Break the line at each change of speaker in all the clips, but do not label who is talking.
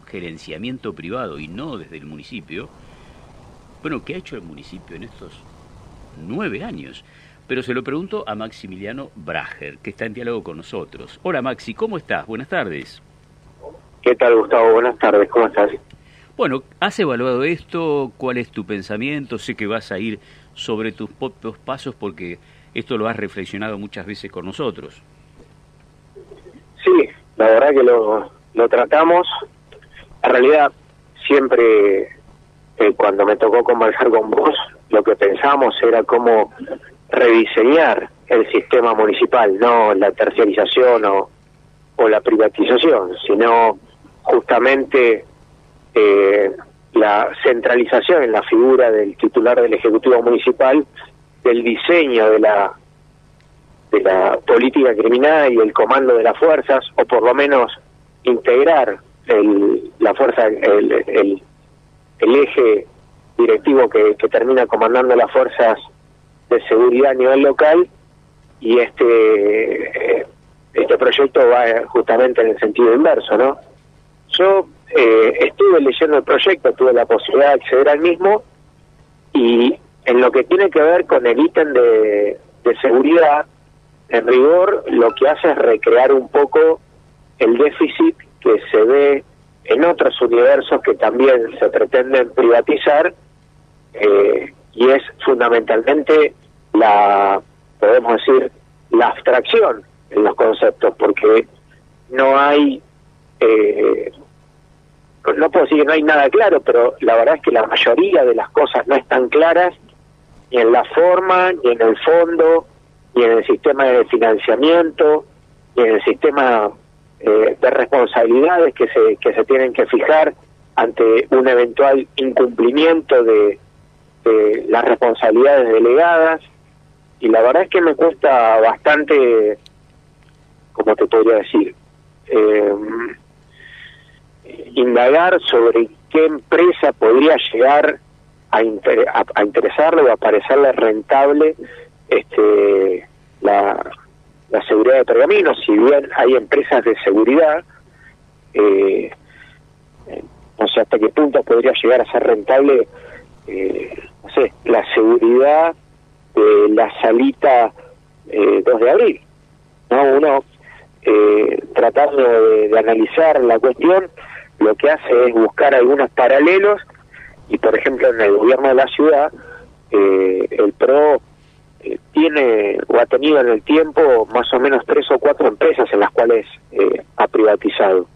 gerenciamiento privado y no desde el municipio. Bueno, ¿qué ha hecho el municipio en estos 9 años? Pero se lo pregunto a Maximiliano Brager, que está en diálogo con nosotros. Hola Maxi, ¿cómo estás? Buenas tardes.
¿Qué tal, Gustavo? Buenas tardes, ¿cómo estás?
Bueno, ¿has evaluado esto? ¿Cuál es tu pensamiento? Sé que vas a ir sobre tus propios pasos porque esto lo has reflexionado muchas veces con nosotros.
Sí, la verdad que lo tratamos. En realidad, siempre cuando me tocó conversar con vos, lo que pensamos era cómo rediseñar el sistema municipal, no la terciarización o la privatización, sino justamente la centralización en la figura del titular del Ejecutivo Municipal, del diseño de la política criminal y el comando de las fuerzas, o por lo menos integrar el eje directivo que termina comandando las fuerzas de seguridad a nivel local, y este proyecto va justamente en el sentido inverso, ¿no? Yo estuve leyendo el proyecto, tuve la posibilidad de acceder al mismo, y en lo que tiene que ver con el ítem de seguridad, en rigor lo que hace es recrear un poco el déficit que se ve en otros universos que también se pretenden privatizar, y es fundamentalmente podemos decir, la abstracción en los conceptos, porque no hay, no puedo decir que no hay nada claro, pero la verdad es que la mayoría de las cosas no están claras, ni en la forma, ni en el fondo, ni en el sistema de financiamiento, ni en el sistema de responsabilidades que se tienen que fijar ante un eventual incumplimiento de las responsabilidades delegadas. Y la verdad es que me cuesta bastante, ¿cómo te podría decir?, indagar sobre qué empresa podría llegar a interesarle o a parecerle rentable la seguridad de pergaminos. Si bien hay empresas de seguridad, no sé hasta qué punto podría llegar a ser rentable, no sé, la seguridad de la salita 2 de abril, ¿no? Uno, tratando de analizar la cuestión, lo que hace es buscar algunos paralelos, y por ejemplo en el gobierno de la ciudad, el PRO tiene o ha tenido en el tiempo más o menos 3 o 4 empresas en las cuales ha privatizado.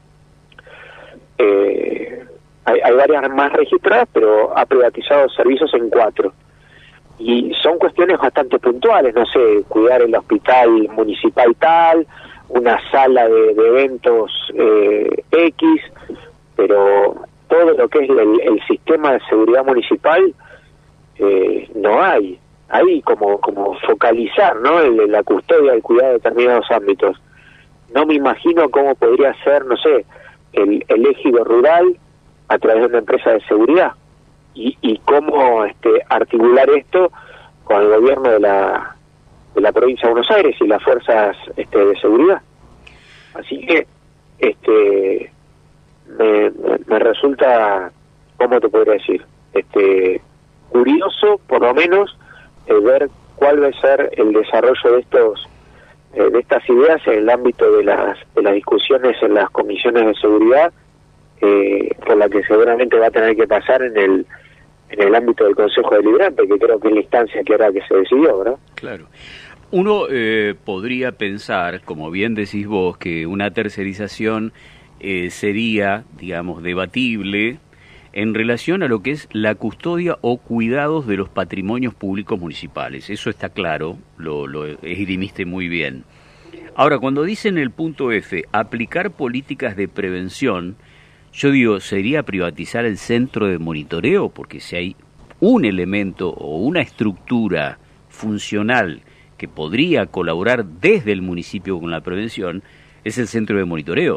Hay varias más registradas, pero ha privatizado servicios en 4. Y son cuestiones bastante puntuales, no sé, cuidar el hospital municipal tal, una sala de eventos X, pero todo lo que es el sistema de seguridad municipal no hay. Hay como focalizar, ¿no?, la custodia, el cuidado de determinados ámbitos. No me imagino cómo podría ser, no sé, el ejido rural a través de una empresa de seguridad, y cómo articular esto con el gobierno de la provincia de Buenos Aires y las fuerzas de seguridad. Así que me resulta, ¿cómo te podría decir?, curioso, por lo menos, ver cuál va a ser el desarrollo de estas ideas en el ámbito de las discusiones en las comisiones de seguridad, por la que seguramente va a tener que pasar en el ámbito del Consejo Deliberante, que creo que es la instancia que ahora que se decidió, ¿verdad?
Claro. Uno podría pensar, como bien decís vos, que una tercerización sería, digamos, debatible en relación a lo que es la custodia o cuidados de los patrimonios públicos municipales. Eso está claro, lo esgrimiste muy bien. Ahora, cuando dicen el punto F, aplicar políticas de prevención, yo digo, ¿sería privatizar el centro de monitoreo? Porque si hay un elemento o una estructura funcional que podría colaborar desde el municipio con la prevención, es el centro de monitoreo.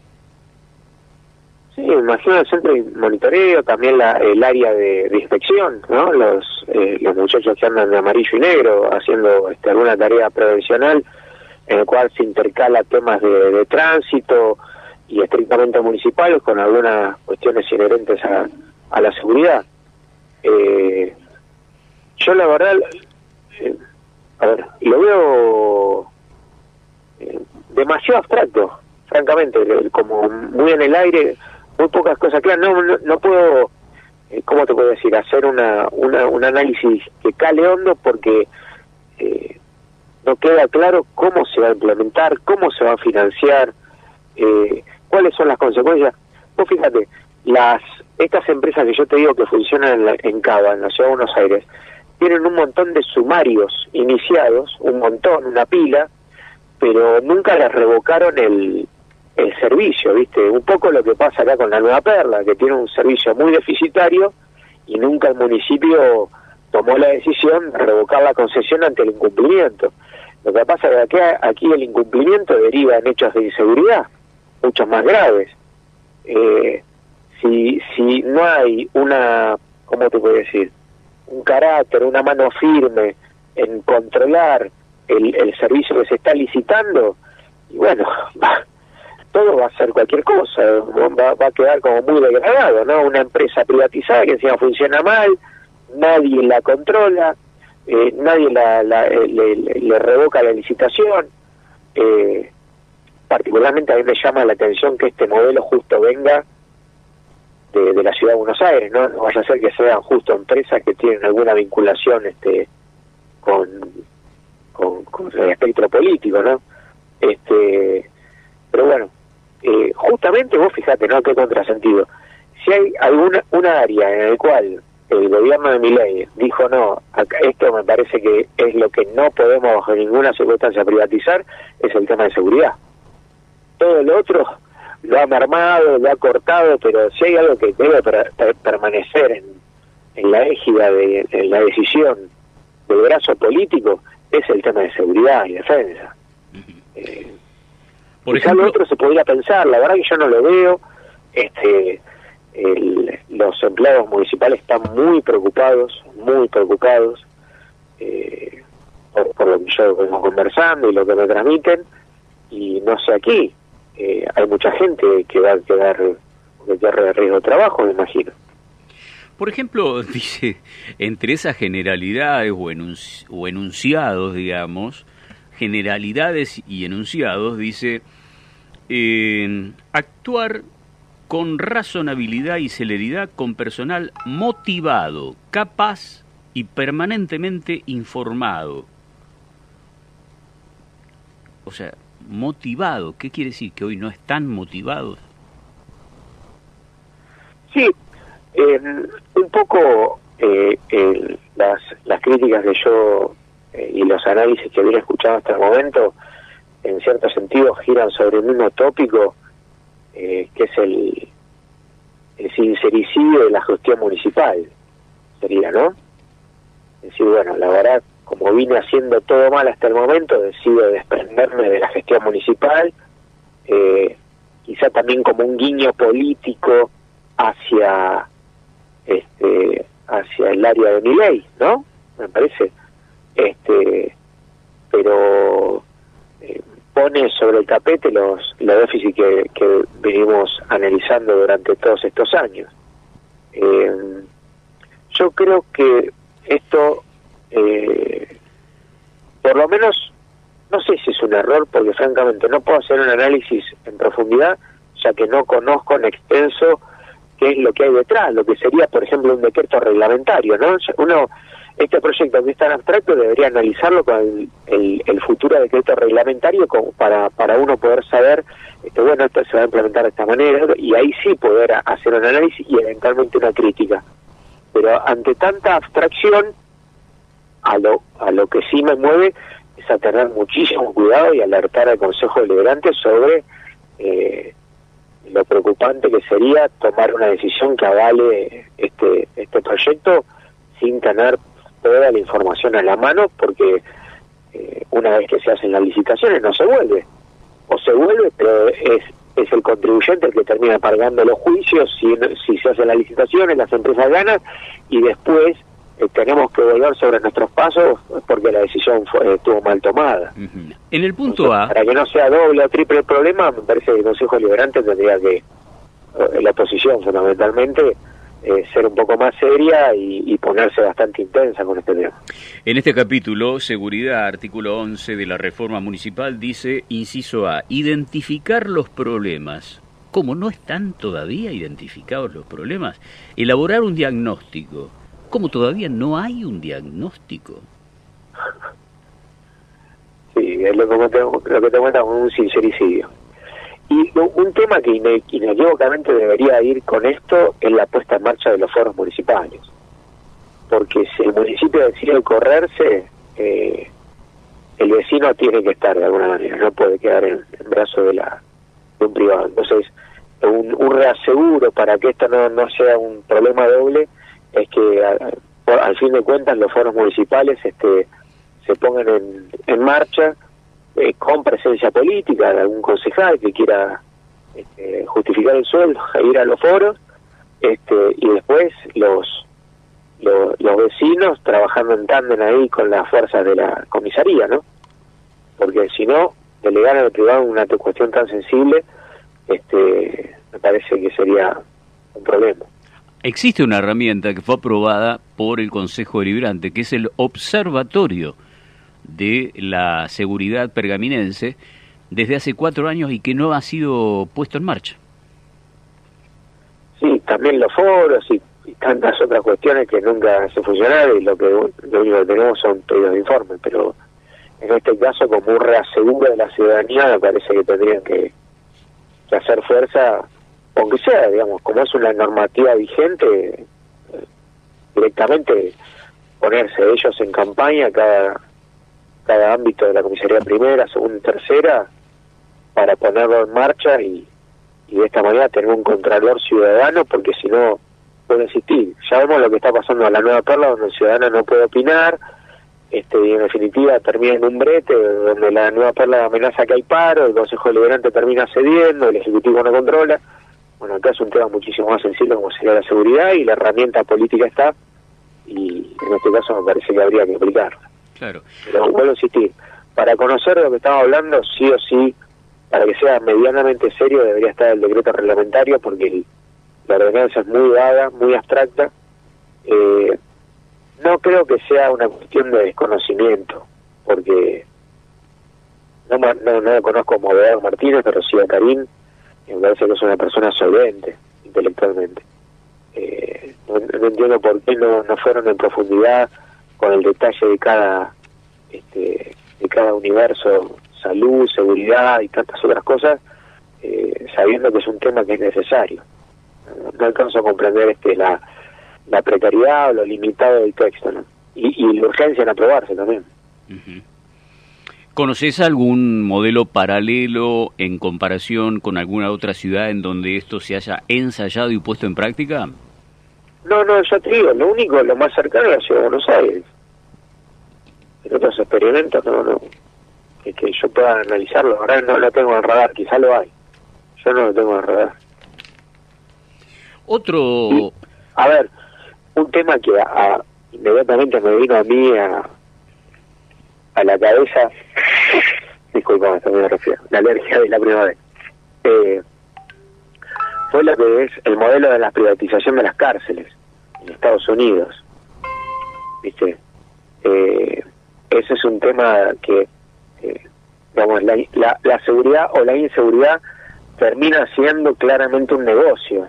Sí, me imagino el centro de monitoreo, también el área de inspección, ¿no? Los muchachos que andan de amarillo y negro haciendo alguna tarea prevencional, en el cual se intercala temas de tránsito, y estrictamente municipal, con algunas cuestiones inherentes a la seguridad. Yo la verdad, lo veo demasiado abstracto, francamente, como muy en el aire, muy pocas cosas claras. No puedo, ¿cómo te puedo decir?, hacer un análisis que cale hondo, porque no queda claro cómo se va a implementar, cómo se va a financiar, cuáles son las consecuencias. Vos fíjate, estas empresas que yo te digo que funcionan en Cava, en la Ciudad de Buenos Aires, tienen un montón de sumarios iniciados, una pila, pero nunca les revocaron el servicio, ¿viste? Un poco lo que pasa acá con la Nueva Perla, que tiene un servicio muy deficitario y nunca el municipio tomó la decisión de revocar la concesión ante el incumplimiento. Lo que pasa es que aquí el incumplimiento deriva en hechos de inseguridad, muchos más graves. Si no hay ¿cómo te puedo decir?, un carácter, una mano firme en controlar el servicio que se está licitando, y bueno, todo va a ser cualquier cosa, va a quedar como muy degradado, ¿no? Una empresa privatizada que encima funciona mal, nadie la controla, nadie le revoca la licitación. Particularmente a mí me llama la atención que este modelo justo venga de la Ciudad de Buenos Aires, ¿no? No vaya a ser que sean justo empresas que tienen alguna vinculación con el espectro político, ¿no? Pero bueno, justamente vos fijate, ¿no?, qué contrasentido. Si hay una área en el cual el gobierno de Milei dijo no, esto me parece que es lo que no podemos bajo ninguna circunstancia privatizar, es el tema de seguridad. Todo lo otro lo ha mermado, lo ha cortado, pero si hay algo que debe permanecer en la égida en la decisión del brazo político, es el tema de seguridad y defensa.
Por
quizá
ejemplo,
lo otro se podría pensar, la verdad que yo no lo veo. Los empleados municipales están muy preocupados por lo que yo vengo conversando y lo que me transmiten, y no sé aquí, hay mucha gente que va a quedar de riesgo de trabajo, me imagino.
por ejemplo, dice, entre esas generalidades o enunciados, digamos, generalidades y enunciados, dice, actuar con razonabilidad y celeridad con personal motivado, capaz y permanentemente informado. O sea, motivado, ¿qué quiere decir? ¿Que hoy no están motivados?
Sí, un poco las críticas que yo y los análisis que había escuchado hasta el momento, en cierto sentido, giran sobre el mismo tópico, que es el sincericidio de la gestión municipal, sería, ¿no? Es decir, bueno, la verdad, como vine haciendo todo mal hasta el momento, decido desprenderme de la gestión municipal, quizá también como un guiño político hacia el área de Milei, ¿no? Me parece, pero pone sobre el tapete los déficits que venimos analizando durante todos estos años. Yo creo que esto, por lo menos, no sé si es un error, porque francamente no puedo hacer un análisis en profundidad, ya que no conozco en extenso qué es lo que hay detrás, lo que sería, por ejemplo, un decreto reglamentario, ¿no? Este proyecto que es tan abstracto debería analizarlo con el futuro decreto reglamentario para uno poder saber, bueno, esto se va a implementar de esta manera, y ahí sí poder hacer un análisis y eventualmente una crítica. Pero ante tanta abstracción, a lo que sí me mueve es a tener muchísimo cuidado y alertar al Consejo Deliberante sobre lo preocupante que sería tomar una decisión que avale este proyecto sin tener toda la información a la mano, porque una vez que se hacen las licitaciones no se vuelve, o se vuelve, pero es el contribuyente el que termina pagando los juicios si se hacen las licitaciones, las empresas ganan, y después tenemos que volver sobre nuestros pasos porque la decisión estuvo mal tomada.
En el punto A,
para que no sea doble o triple el problema, me parece que el Consejo Deliberante tendría que, la oposición fundamentalmente, ser un poco más seria y ponerse bastante intensa con este tema.
En este capítulo, Seguridad, artículo 11 de la reforma municipal, dice, inciso A, identificar los problemas. ¿Cómo no están todavía identificados los problemas? Elaborar un diagnóstico. ¿Cómo todavía no hay un diagnóstico?
Sí, es lo que te cuenta con un sincericidio. Y un tema que inequívocamente debería ir con esto es la puesta en marcha de los foros municipales. Porque si el municipio decide correrse, el vecino tiene que estar de alguna manera, no puede quedar en brazos de un privado. Entonces, un reaseguro para que esto no sea un problema doble es que al fin de cuentas los foros municipales se pongan en marcha con presencia política de algún concejal que quiera justificar el sueldo e ir a los foros, y después los vecinos trabajando en tándem ahí con las fuerzas de la comisaría, ¿no? Porque si no, delegar al privado una cuestión tan sensible, me parece que sería un problema.
Existe una herramienta que fue aprobada por el Consejo Deliberante, que es el Observatorio de la Seguridad Pergaminense, desde hace 4 años y que no ha sido puesto en marcha.
Sí, también los foros y tantas otras cuestiones que nunca se funcionaron, y lo único que tenemos son pedidos de informe, pero en este caso, como un reaseguro de la ciudadanía, me parece que tendrían que hacer fuerza, aunque sea, digamos, como es una normativa vigente, directamente ponerse ellos en campaña cada ámbito de la comisaría primera, segunda y tercera, para ponerlo en marcha y de esta manera tener un contralor ciudadano, porque si no puede existir. Ya vemos lo que está pasando en la Nueva Perla, donde el ciudadano no puede opinar, y en definitiva termina en un brete donde la Nueva Perla amenaza que hay paro, el Consejo Deliberante termina cediendo, el Ejecutivo no controla. Bueno, acá es un tema muchísimo más sensible como sería la seguridad, y la herramienta política está, y en este caso me parece que habría que aplicarla.
Claro.
Pero vuelvo a insistir, para conocer de lo que estamos hablando, sí o sí, para que sea medianamente serio, debería estar el decreto reglamentario, porque la ordenanza es muy vaga, muy abstracta. No creo que sea una cuestión de desconocimiento, porque no conozco como Eduardo Martínez, pero sí a Karim, y me parece que es una persona solvente intelectualmente. No entiendo por qué no fueron en profundidad con el detalle de cada universo, salud, seguridad y tantas otras cosas, sabiendo que es un tema que es necesario. No alcanzo a comprender la precariedad o lo limitado del texto, ¿no? Y la urgencia en aprobarse también.
Uh-huh. ¿Conoces algún modelo paralelo en comparación con alguna otra ciudad en donde esto se haya ensayado y puesto en práctica?
No, ya te digo, lo más cercano es la Ciudad de Buenos Aires. En otros experimentos no que yo pueda analizarlo, ahora no lo tengo en radar, quizá lo hay. Yo no lo tengo en radar.
Otro...
Y, a ver, un tema que inmediatamente me vino a mí a la cabeza, disculpa, esto me refiero, la alergia de la primavera, fue lo que es el modelo de la privatización de las cárceles en Estados Unidos. ¿Viste? Ese es un tema que, digamos, la seguridad o la inseguridad termina siendo claramente un negocio,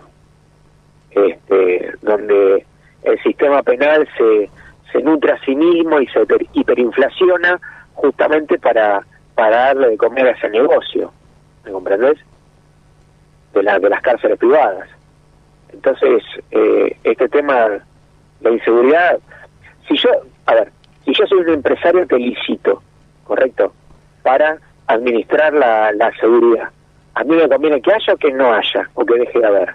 donde el sistema penal se nutre a sí mismo y se hiperinflaciona justamente para darle de comer a ese negocio, ¿me comprendés? De las cárceles privadas. Entonces, este tema, la inseguridad, si yo soy un empresario que licito, ¿correcto?, para administrar la seguridad, a mí me conviene que haya o que no haya, o que deje de haber.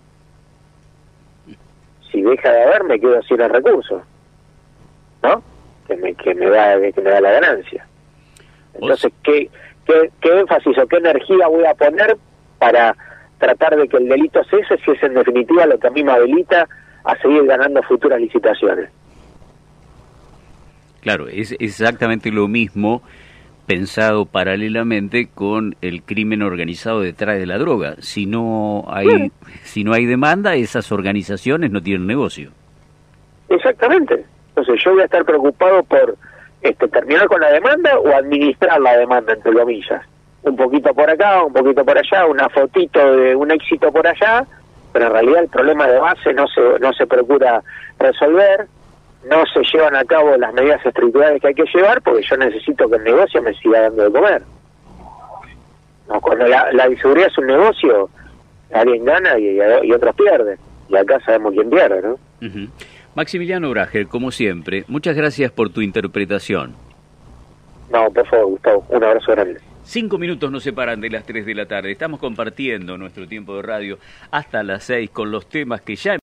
Si deja de haber, me quedo sin el recurso, ¿no? Que me da la ganancia. Entonces, ¿qué énfasis o qué energía voy a poner para tratar de que el delito cese, si es en definitiva lo que a mí me habilita a seguir ganando futuras licitaciones?
Claro, es exactamente lo mismo pensado paralelamente con el crimen organizado detrás de la droga. Si no hay demanda, esas organizaciones no tienen negocio.
Exactamente. Entonces yo voy a estar preocupado por terminar con la demanda o administrar la demanda, entre comillas. Un poquito por acá, un poquito por allá, una fotito de un éxito por allá, pero en realidad el problema de base no se procura resolver, no se llevan a cabo las medidas estructurales que hay que llevar, porque yo necesito que el negocio me siga dando de comer. No, cuando la inseguridad es un negocio, alguien gana y otros pierden. Y acá sabemos quién pierde, ¿no?
Uh-huh. Maximiliano Brager, como siempre, muchas gracias por tu interpretación.
No, por favor, Gustavo, un abrazo grande.
5 minutos nos separan de las 3 de la tarde. Estamos compartiendo nuestro tiempo de radio hasta las 6 con los temas que ya